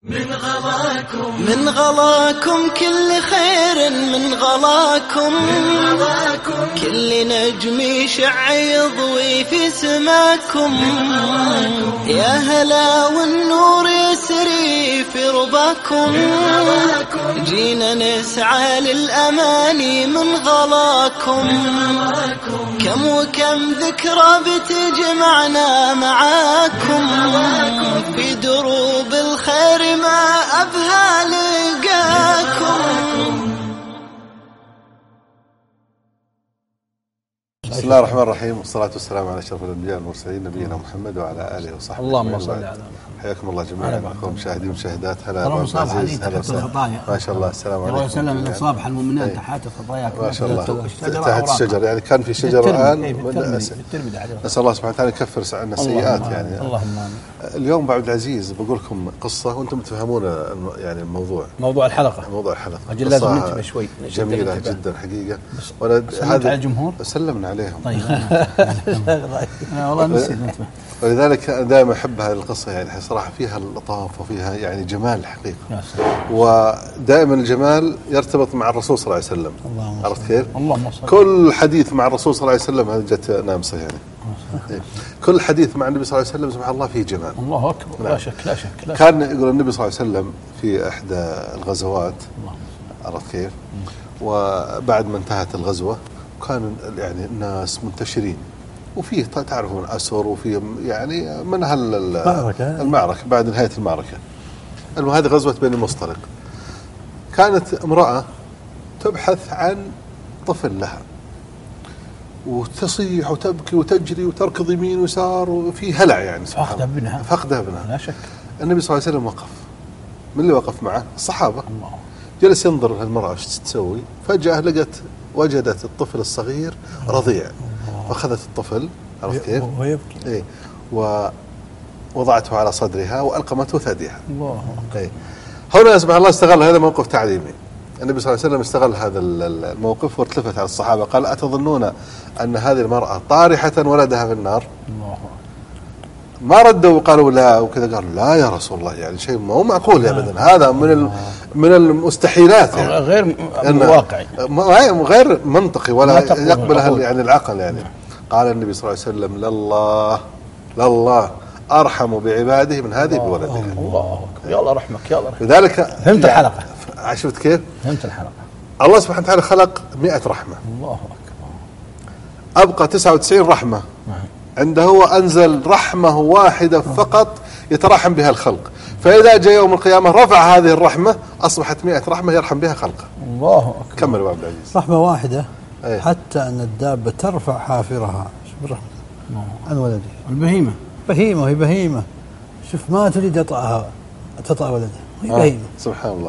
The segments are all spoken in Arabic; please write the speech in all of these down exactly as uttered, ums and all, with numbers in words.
من غلاكم من غلاكم كل خير من غلاكم من غلاكم كل نجم يشع يضوي في سماكم يا هلا والنور يسري في رباكم جينا نسعى للأماني من غلاكم كم وكم ذكرى بتجمعنا معاكم في دروب الخير ما أبهى لقاكم. بسم الله الرحمن الرحيم والصلاة والسلام على أشرف الأنبياء والمرسلين نبينا محمد وعلى آله وصحبه اللهم صل على محمد. حياكم الله جميعا أخوة مشاهدين ومشاهدات. هلا أبو عزيز هلا وسهلا ما شاء الله. السلام عليكم. الله يسلم من صابح المؤمنات تحت خطاياك ما شاء الله تحت الشجر يعني كان في شجر الآن. نسأل الله سبحانه وتعالى يكفر عنا السيئات يعني. اللهم اليوم أبو عبد العزيز بقول لكم قصة وأنتم تفهمون يعني الموضوع موضوع الحلقة موضوع الحلقة أجل لازم ننتبه شوي جميلة جدا حقيقة. وأنا هذا على الجمهور سلمنا عليهم. طيب أنا والله نسيت ننتبه. ولذلك دائما أحب هذه القصة يعني صراحة فيها اللطافة وفيها يعني جمال حقيقة. ودائما الجمال يرتبط مع الرسول صلى الله عليه وسلم. عرفت كيف؟ كل حديث مع الرسول صلى الله عليه وسلم هذه جت نامسة يعني. كل حديث مع النبي صلى الله عليه وسلم سبحان الله فيه جمال. الله أكبر. لا شك لا شك لا شك. كان يقول النبي صلى الله عليه وسلم في إحدى الغزوات عرفت كيف؟ وبعد ما انتهت الغزوة كان يعني الناس منتشرين وفيه تعرفون أسر وفيه يعني من هالمعركة المعركة بعد نهاية المعركة. هذه غزوة بني المصطلق. كانت امرأة تبحث عن طفل لها وتصيح وتبكي وتجري وتركض يمين ويسار وفي هلع يعني فقد ابنها فقد ابنها لا شك. النبي صلى الله عليه وسلم وقف. من اللي وقف معه؟ الصحابة. الله. جلس ينظر هالمرأة ايش تسوي. فجأة لقت وجدت الطفل الصغير رضيع فأخذت الطفل عرفت كيف؟ ويبكي إيه ووضعته على صدرها وألقمته ثديها. الله. إيه هنا سبحان الله استغل هذا موقف تعليمي. النبي صلى الله عليه وسلم استغل هذا الموقف والتفت على الصحابة قال أتظنون أن هذه المرأة طارحة ولدها في النار؟ الله. ما ردوا وقالوا لا وكذا قالوا لا يا رسول الله يعني شيء مو معقول ابدا هذا من من المستحيلات يعني غير واقعي غير منطقي ولا يقبلها يعني العقل يعني. قال النبي صلى الله عليه وسلم لله لله أرحم بعباده من هذه بولدها. الله أكبر. يا الله رحمك يا الله رحمك. لذلك فهمت الحلقة. شفت كيف؟ فهمت الحلقة. الله سبحانه وتعالى خلق مئة رحمة. الله أكبر. أبقى تسعة وتسعين رحمة عنده هو أنزل رحمة واحدة فقط يترحم بها الخلق. فإذا جاء يوم القيامة رفع هذه الرحمة أصبحت مئة رحمة يرحم بها خلقه. الله أكبر. كمل يا عبد العزيز. رحمة واحدة أيه. حتى أن الدابة ترفع حافرها شوف الرحمة عن ولدها. البهيمة بهيمة هي بهيمة شوف ما تريد تطأها تطأ ولدها هي آه. بهيمة. سبحان الله.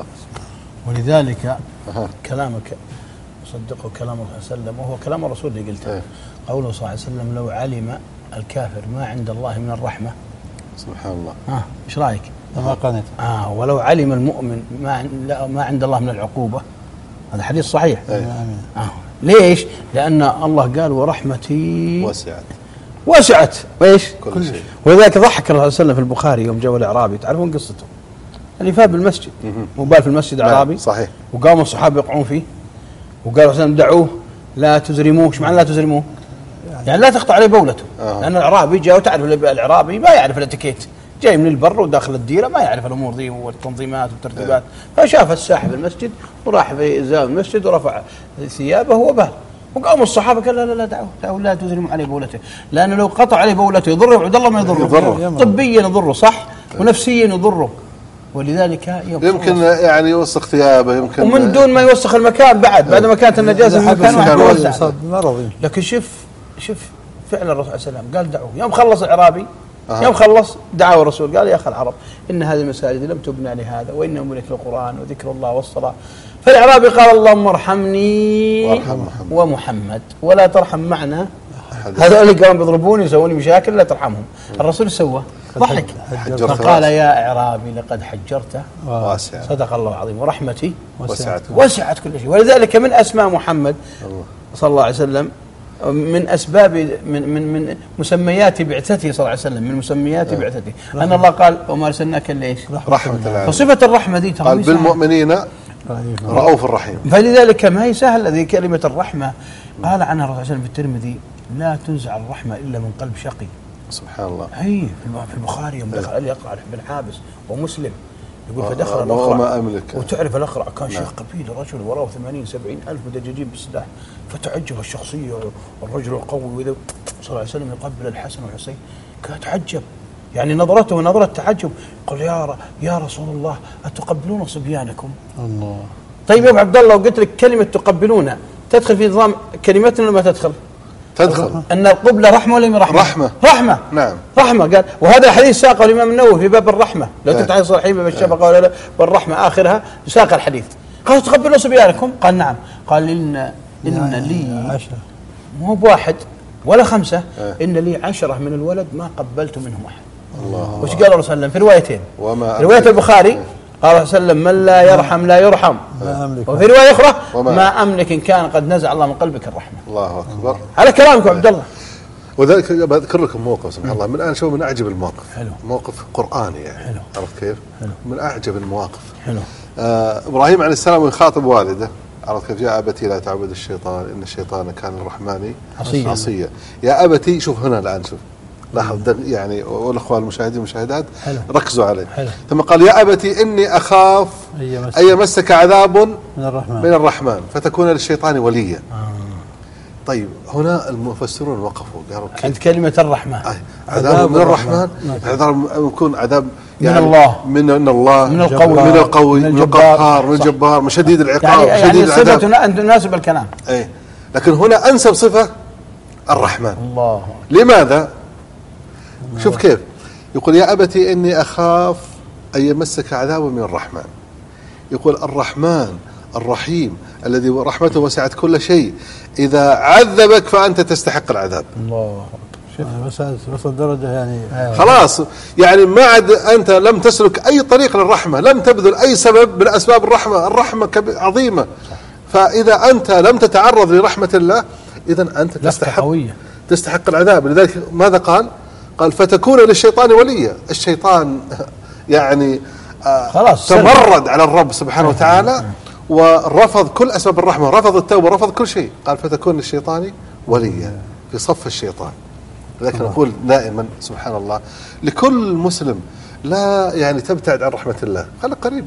ولذلك أه. كلامك صدقه كلام الله صلى الله عليه وسلم وهو كلام الرسول اللي قلته. أيه. قوله صلى الله عليه وسلم لو علم الكافر ما عند الله من الرحمة سبحان الله. ها ايش رايك؟ ما قنت. اه ولو علم المؤمن ما لا ما عند الله من العقوبة. هذا حديث صحيح. آه. ليش؟ لأن الله قال ورحمتي وسعت وسعت وايش؟ كل شيء. ولذلك ضحك الله عليه وسلم في البخاري يوم جاء الأعرابي تعرفون قصته اللي فات بالمسجد وبال في المسجد أعرابي صحيح وقاموا الصحابة يقعون فيه وقالوا وسلم دعوه لا تزرموه. ايش معنى لا تزرموه؟ يعني لا تقطع عليه بولته. آه. لأن الأعرابي جاء وتعرف الأعرابي ما يعرف الاتيكيت جاي من البر وداخل الديرة ما يعرف الأمور ذي والتنظيمات والترتيبات. آه. فشاف الساحب المسجد وراح في إزاء المسجد ورفع ثيابه وبال وقاموا الصحابة قال لا لا لا دعوه دعوه لا تزرموا عليه بولته لأنه لو قطع عليه بولته يضره وعد الله ما يضره, يضره. طبيا يضره صح آه. ونفسيا يضره. ولذلك يمكن يعني يوسخ ثيابه يمكن ومن دون ما يوسخ المكان بعد بعد ما كانت النجاسة المكان واسع مرضي. لكن شوف شوف فعلا الرسول صلى الله عليه وسلم قال دعوه يوم خلص الأعرابي آه. يوم خلص دعاه الرسول قال يا أخي العرب إن هذه المساجد لم تبنى لهذا وإنه بنيت للقرآن وذكر الله والصلاة. فالأعرابي قال اللهم ارحمني محمد. ومحمد ولا ترحم معنا هذول اللي قاموا بيضربوني يسووني مشاكل لا ترحمهم. الرسول سوى ضحك فقال يا إعرابي لقد حجرته واسع. صدق الله العظيم ورحمتي وسعت وسعت كل شيء. ولذلك من أسماء محمد الله. صلى الله عليه وسلم من أسباب من من من مسميات بعثته صلى الله عليه وسلم، من مسميات أه. بعثته أن الله قال وما أرسلناك إلا إيش؟ رحمة الله. فصفة الرحمة دي قال بالمؤمنين رؤوف الرحيم. فلذلك ما هي سهل هذه كلمة الرحمة. قال عنها الرسول صلى الله عليه وسلم في الترمذي لا تنزع الرحمة إلا من قلب شقي. سبحان الله. هي في البخاري يوم دخل عليه يقرأ بن حابس ومسلم يقول آه فدخل آه الأقرع أملك. وتعرف الأقرع كان نعم. شيخ قبيل رجل وراه ثمانين سبعين ألف مدججين بالسلاح، فتعجب الشخصية والرجل القوي وإذا صلى الله عليه وسلم يقبل الحسن والحسين كان تعجب، يعني نظرته نظرة تعجب. قال يا يا رسول الله أتقبلون صبيانكم؟ الله. طيب يا أبو عبد الله لو قلت لك كلمة تقبلون تدخل في نظام كلمتنا ولا ما تدخل؟ تدخل. أن القبلة رحمة ولا من رحمة؟ رحمة. رحمة. نعم. رحمة. قال وهذا الحديث ساقه الإمام النووي في باب الرحمة، لو اه. تفتح صحيح باب الشفقة ولا لا بالرحمة آخرها ساق الحديث. قال تقبلوا صبيانكم؟ قال نعم. قال إن إن لي عشرة مو بواحد ولا خمسة اه. إن لي عشرة من الولد ما قبلت منهم أحد. الله. وش قال الرسول صلى الله عليه وسلم في روايتين؟ وما رواية البخاري قال صلى الله عليه وسلم من لا يرحم لا يرحم. وفي رواية أخرى وما ما أملك إن كان قد نزع الله من قلبك الرحمة. الله أكبر. على كلامك عبد الله. وذلك بذكر لكم موقف سبحان الله من الآن شو من أعجب المواقف. حلو. موقف قرآني يعني. حلو. عرفت كيف؟ حلو. من أعجب المواقف. حلو. آه إبراهيم عليه السلام يخاطب والده، عرفت كيف؟ يا أبتي لا تعبد الشيطان إن الشيطان كان الرحمن عصيا. عصيا. يا أبتي شوف هنا الآن شوف لاحظ يعني والأخوة المشاهدين والمشاهدات ركزوا عليه. حلو. ثم قال يا أبتي إني أخاف أن يمسك عذاب من الرحمن من الرحمن فتكون للشيطان وليا. آه. طيب هنا المفسرون وقفوا قالوا عند كلمة الرحمة آه. عذاب من الرحمن، عذاب يكون عذاب يعني من الله من من الله من القوي من القوي من القهار من الجبار من شديد العقاب يعني شديد يعني العذاب. صفة تناسب الكلام. اي لكن هنا انسب صفة الرحمن. الله. لماذا؟ شوف كيف يقول يا أبتي إني أخاف أن يمسك عذاب من الرحمن. يقول الرحمن الرحيم الذي رحمته وسعت كل شيء إذا عذبك فأنت تستحق العذاب. الله. بس وصل درجة يعني خلاص يعني ما عاد أنت لم تسلك أي طريق للرحمة، لم تبذل أي سبب من أسباب الرحمة. الرحمة عظيمة، فإذا أنت لم تتعرض لرحمة الله إذا أنت تستحق تستحق العذاب. لذلك ماذا قال؟ قال فتكون للشيطان وليا. الشيطان يعني آه خلاص تمرد على الرب سبحانه وتعالى ورفض كل أسباب الرحمة، رفض التوبة، رفض كل شيء. قال فتكون للشيطان وليا في صف الشيطان. لكن نقول دائما سبحان الله لكل مسلم لا يعني تبتعد عن رحمة الله، خليك قريب.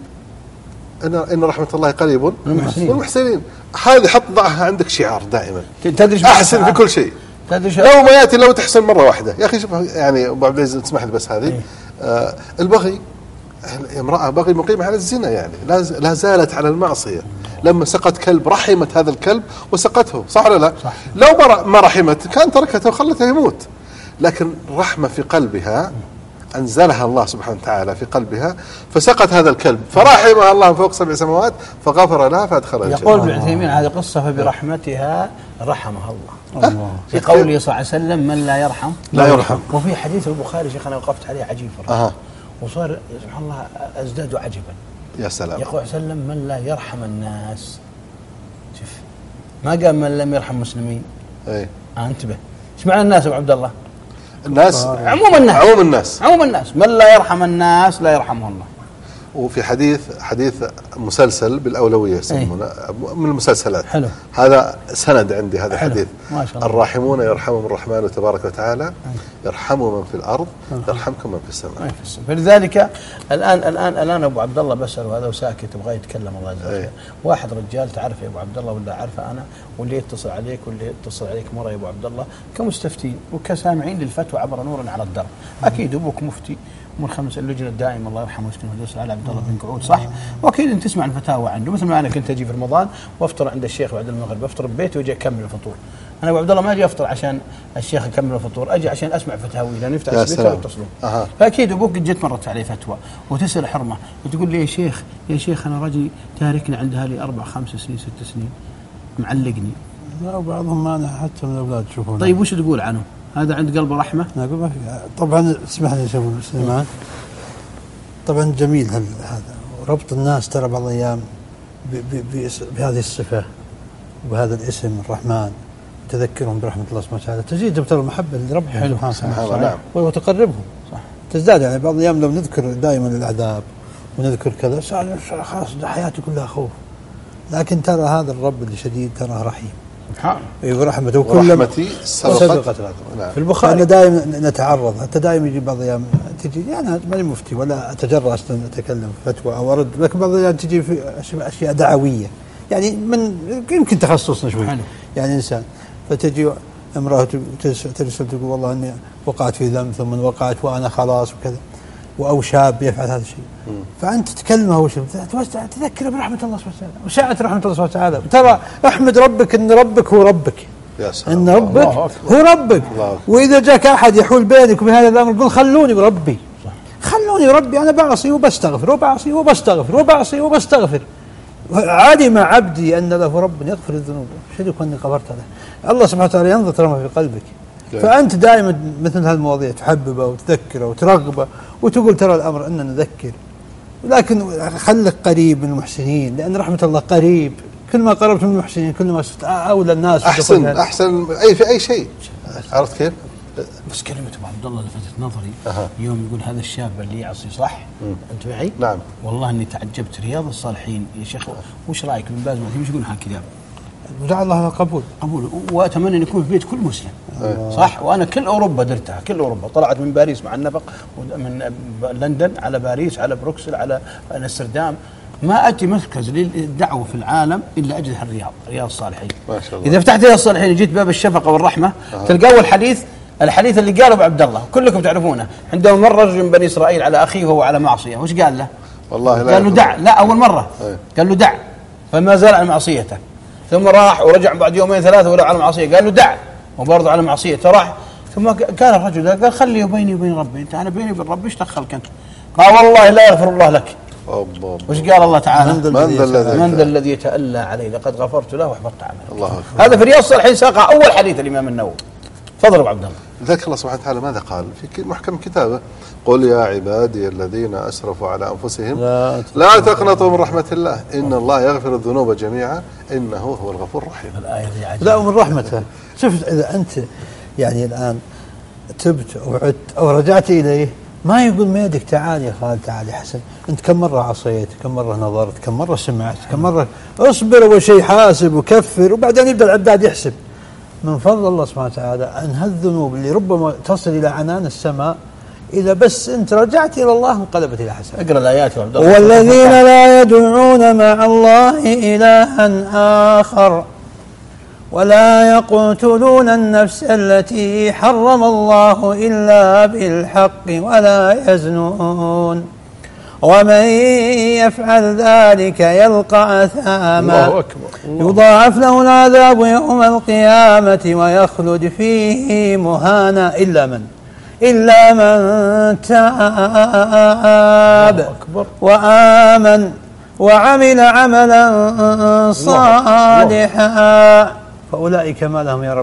إن إن رحمة الله قريب والمحسنين. هذه حط ضعها عندك شعار دائما. تدري أحسن في كل شيء. لو ما يأتي لو تحسن مرة واحدة. يا أخي شوف يعني أبو عبد العزيز تسمح لي بس هذه آه البغي، امرأة بغي مقيمة على الزنا يعني لا زالت على المعصية. لما سقط كلب رحمت هذا الكلب وسقته، صح ولا لا؟ صح. لو ما رحمت كان تركته وخلته يموت. لكن رحمة في قلبها أنزلها الله سبحانه وتعالى في قلبها فسقط هذا الكلب فرحمها الله فوق سبع سماوات فغفر لها فأدخلها الجنة. يقول ابن عثيمين هذه قصة فبرحمتها رحمها الله. الله. في قوله صلى الله عليه وسلم من لا يرحم لا يرحم. وفي حديث البخاري شيخ أنا وقفت عليه عجيب أه. وصار سبحان الله أزداد عجبا. يا سلام. يقول صلى الله عليه وسلم من لا يرحم الناس. شوف ما قال من لم يرحم المسلمين. ايه آه انتبه ايش معنى الناس ابو عبد الله؟ الناس عموم الناس عموم الناس عموم الناس من لا يرحم الناس لا يرحمه الله. وفي حديث حديث مسلسل بالأولوية يسمونه أيه؟ من المسلسلات. حلو. هذا سند عندي هذا الحديث. ما شاء الله. الراحمون يرحمهم الرحمن تبارك وتعالى أيه؟ يرحموا من في الأرض يرحمكم من في السماء. أيه. فلذلك الآن الآن الآن أبو عبد الله بسأل وهذا وساكت يبغى يتكلم الله عز وجل. أيه؟ واحد رجال تعرف يا أبو عبد الله ولا عارفه أنا واللي يتصل عليك واللي يتصل عليك مرة يا أبو عبد الله كمستفتين وكسامعين للفتوى عبر نور على الدرب. أكيد أبوك مفتي من خمس اللجنة الدائمة الله يرحمه ويسكنه الدرس على عبد الله بن قعود صح؟ واكيد انت تسمع الفتاوى عنده مثل ما انا كنت اجي في رمضان وافطر عند الشيخ بعد المغرب افطر ببيتي واجي اكمل الفطور. انا ابو عبد الله ما اجي افطر عشان الشيخ يكمل الفطور، اجي عشان اسمع فتاوي لان يفتح البيت ويتصلون. أه. فاكيد ابوك جيت مرت عليه فتوى وتسال حرمه وتقول لي يا شيخ يا شيخ انا رجل تاركني عند اهلي اربع خمس سنين ست سنين معلقني. لا وبعضهم ما حتى من الاولاد تشوفون. طيب وش تقول عنه؟ هذا عند قلبه رحمه؟ انا اقول ما في. طبعا اسمح لي ابو سليمان طبعا جميل هذا ربط الناس ترى بعض الايام بهذه الصفه وبهذا الاسم الرحمن تذكرهم برحمة الله سبحانه وتعالى تزيدهم ترى المحبة لربهم سبحانه وتعالى نعم. وتقربهم صح. تزداد يعني بعض الأيام لو نذكر دائما العذاب ونذكر كذا خلاص حياتي كلها خوف، لكن ترى هذا الرب اللي شديد تراه رحيم سبحانه ورحمته وكل رحمتي سبقت نعم. في البخاري أنا دائما نتعرض حتى دائما يجي بعض الأيام تجي يعني أنا ماني مفتي ولا أتجرأ أصلا أتكلم فتوى أو أرد، لكن بعض الأيام تجي في أشياء دعوية يعني من يمكن تخصصنا شوي حلو. يعني إنسان فتجي امرأة ترسل تقول والله أني وقعت في ذنب ثم وقعت وأنا خلاص وكذا، أو شاب يفعل هذا الشيء فأنت تكلمه أول شيء تذكر برحمة الله سبحانه وتعالى وسعة رحمة الله سبحانه وتعالى، ترى احمد ربك أن ربك هو ربك أن ربك هو ربك، وإذا جاك أحد يحول بينك وبين هذا الأمر قل خلوني بربي خلوني بربي أنا بعصي وبستغفر وبعصي وبستغفر وبعصي وبستغفر علم عبدي أن له رب يغفر الذنوب شدك أني غفرت له. الله سبحانه وتعالى ينظر ترى في قلبك لا. فأنت دائما مثل هالمواضيع تحببه وتذكره وترغبه وتقول ترى الأمر أننا نذكر، لكن خلك قريب من المحسنين لأن رحمة الله قريب، كل ما قربت من المحسنين كل ما صرت أولى الناس أحسن أحسن أي في أي شيء. عرفت كيف؟ بس كلمة أبو عبد الله لفتت نظري أه. يوم يقول هذا الشاب اللي يعصي صح مم. أنت معي؟ نعم والله إني تعجبت رياض الصالحين يا شيخ، وش رأيك من باز وش يقولون عن كتاب؟ ودع الله قبول قبول وأتمنى أن يكون في بيت كل مسلم أه. صح. وأنا كل أوروبا درتها كل أوروبا طلعت من باريس مع النفق من لندن على باريس على بروكسل على أمستردام، ما أتي مركز للدعوة في العالم إلا أجد الرياض رياض الصالحين ما شاء الله. إذا فتحت رياض الصالحين جيت باب الشفقة والرحمة أه. تلقى أول حديث الحديث اللي قاله ابو عبد الله كلكم تعرفونه، عندما مر رجل من بني اسرائيل على اخيه وهو على معصيه وش قال له؟ والله لا قال له دع، لا اول مره أيه. قال له دع فما زال على معصيته، ثم راح ورجع بعد يومين ثلاثه ولا على معصيه قال له دع وبرضه على معصيته راح، ثم كان الرجل قال خلي بيني وبين ربي، انت انا بيني وبين ربي ايش دخلك انت؟ قال والله لا يغفر الله لك. الله وش قال الله تعالى؟ من ذا الذي يتألى عليه لقد غفرت له واحبطت عمله. الله أكبر. هذا في رياض الصالحين ساق اول حديث الامام النووي. تفضل ابو عبد الله. ذكر الله سبحانه وتعالى ماذا قال في محكم كتابه؟ قل يا عبادي الذين اسرفوا على انفسهم لا, لا تقنطوا من رحمه الله ان الله يغفر الذنوب جميعا انه هو الغفور الرحيم. الايه دي عجيبه. لا ومن رحمته شفت اذا انت يعني الان تبت او عدت او رجعت اليه ما يقول ميدك تعال يا خالد تعال يا حسن انت كم مره عصيت كم مره نظرت كم مره سمعت كم مره اصبر اول شيء حاسب وكفر وبعدين يبدا العداد يحسب. من فضل الله سبحانه وتعالى أن هالذنوب اللي ربما تصل إلى عنان السماء إذا بس أنت رجعت إلى الله انقلبت إلى حسن. اقرأ الآيات يا عبد الله. والذين لا يدعون مع الله إلها آخر ولا يقتلون النفس التي حرم الله إلا بالحق ولا يزنون ومن يفعل ذلك يلقى أثاما يضاعف له العذاب يوم القيامة ويخلد فيه مهانا إلا من إلا من تاب وآمن وعمل عملا صالحا فأولئك ما لهم يا رب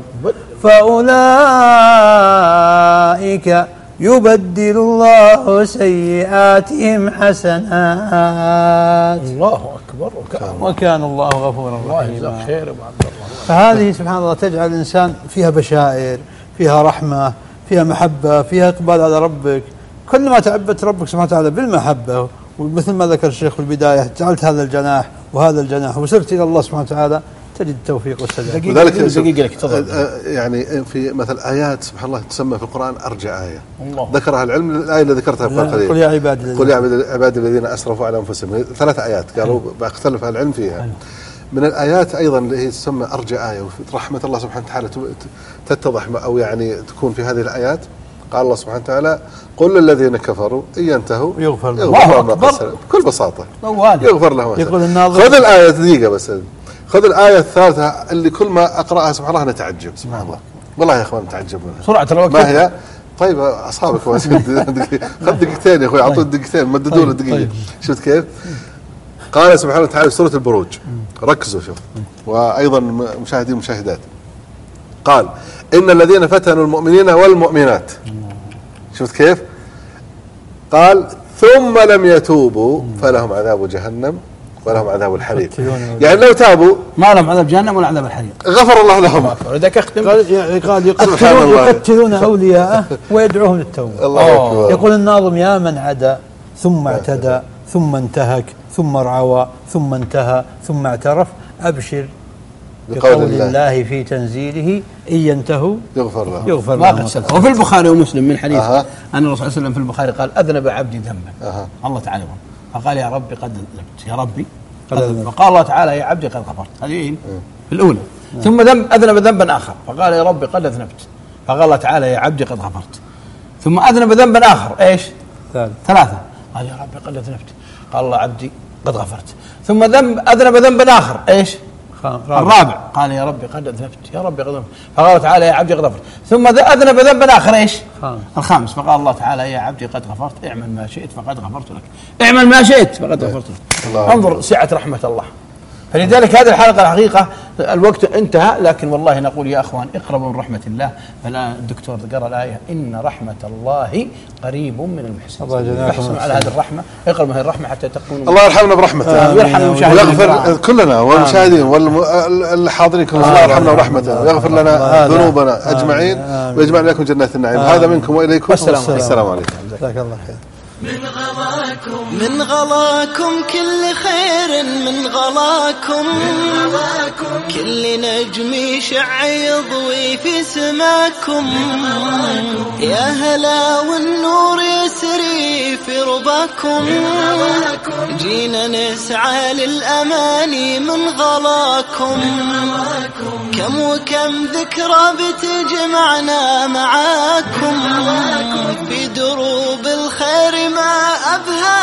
فأولئك يبدل الله سيئاتهم حسنات. الله أكبر. وكان, وكان الله غفورا رحيما. خير أبو عبد الله. فهذه سبحان الله تجعل الإنسان فيها بشائر فيها رحمة فيها محبة فيها إقبال على ربك. كل ما تعبت ربك سبحانه وتعالى بالمحبة ومثل ما ذكر الشيخ في البداية جعلت هذا الجناح وهذا الجناح وسرت إلى الله سبحانه وتعالى تجد التوفيق والسداد. وذلك يعني في مثل آيات سبحان الله تسمى في القرآن أرجع آية الله. ذكرها العلم الآية اللي ذكرتها في القرآن قل يا عبادي قل يا عبادي الذين أسرفوا على أنفسهم ثلاث آيات قالوا باختلف العلم فيها حلو. من الآيات أيضا اللي هي تسمى أرجع آية ورحمة الله سبحانه وتعالى تتضح أو يعني تكون في هذه الآيات. قال الله سبحانه وتعالى قل للذين كفروا إن ينتهوا يغفر لهم بكل بساطة يغفر لهم. خذ الآية دقيقة بس خذ الآية الثالثة اللي كل ما أقرأها سبحان الله نتعجب سبحان الله والله يا أخوان نتعجب سرعة الوقت ما هي طيب أصحابك خذ دقيقتين يا أخوي أعطوا دقيقتين مددوا له دقيقة. شفت كيف؟ قال سبحانه وتعالى سورة البروج ركزوا شوف وأيضا مشاهدين ومشاهدات قال إن الذين فتنوا المؤمنين والمؤمنات شفت كيف؟ قال ثم لم يتوبوا فلهم عذاب جهنم ولهم عذاب الحريق. يعني لو تابوا ما لهم عذاب جهنم ولا عذاب الحريق، غفر الله لهم. ولذلك اختم قال قال يقتلون, يقتلون أولياءه ويدعوهم للتوبة. الله أكبر. يقول الناظم: يا من عدا ثم اعتدى ثم انتهك ثم رعوى ثم انتهى ثم اعترف، أبشر بقول الله, الله في تنزيله: إن ينتهوا يغفر له يغفر ما له. قد سلف. وفي البخاري ومسلم من حديث أه. أن الرسول صلى الله عليه وسلم في البخاري قال: أذنب عبدي ذنبا. أه. الله تعالى يقول، فقال: يا ربي قد أذنبت، يا ربي قد أذنبت. فقال الله تعالى: يا عبدي قد غفرت. هذه في الأولى. أه. ثم ذنب أذنب ذنبا آخر، فقال: يا ربي قد أذنبت. فقال الله تعالى: يا عبدي قد غفرت. ثم أذنب ذنبا آخر، إيش؟ ثلاثة. ثلاثة. قال: يا ربي قد أذنبت. قال الله: عبدي قد غفرت. ثم ذنب أذنب ذنبا آخر، إيش؟ الرابع. قال: يا ربي قد أذنبت، يا ربي قد أذنبت. فقال تعالى: يا عبدي قد غفرت. ثم أذنب ذنبا آخر، إيش؟ خامس. الخامس. فقال الله تعالى: يا عبدي قد غفرت، اعمل ما شئت فقد غفرت لك، اعمل ما شئت فقد غفرت لك. انظر سعة رحمة الله. فلذلك هذه الحلقة الحقيقة الوقت انتهى، لكن والله نقول يا أخوان اقربوا من رحمة الله. فلا الدكتور قرأ الآية: إن رحمة الله قريب من المحسنين. احسنوا على هذه الرحمة، اقربوا هذه الرحمة حتى تكونوا. الله يرحمنا برحمته ويرحم المشاهدين ويغفر كلنا والمشاهدين والحاضرين كلهم. الله يرحمنا برحمته ويغفر لنا ذنوبنا أجمعين ويجمعنا لكم جنات النعيم. هذا منكم وإليكم، والسلام عليكم. جزاك الله خير. من غلاكم من غلاكم كل خير، من غلاكم كل نجم يشع يضوي في سماكم. يا هلا والنور يسري في رباكم، جينا نسعى للأماني من غلاكم. كم وكم ذكرى بتجمعنا معاكم، في دروب الخير ما أبهى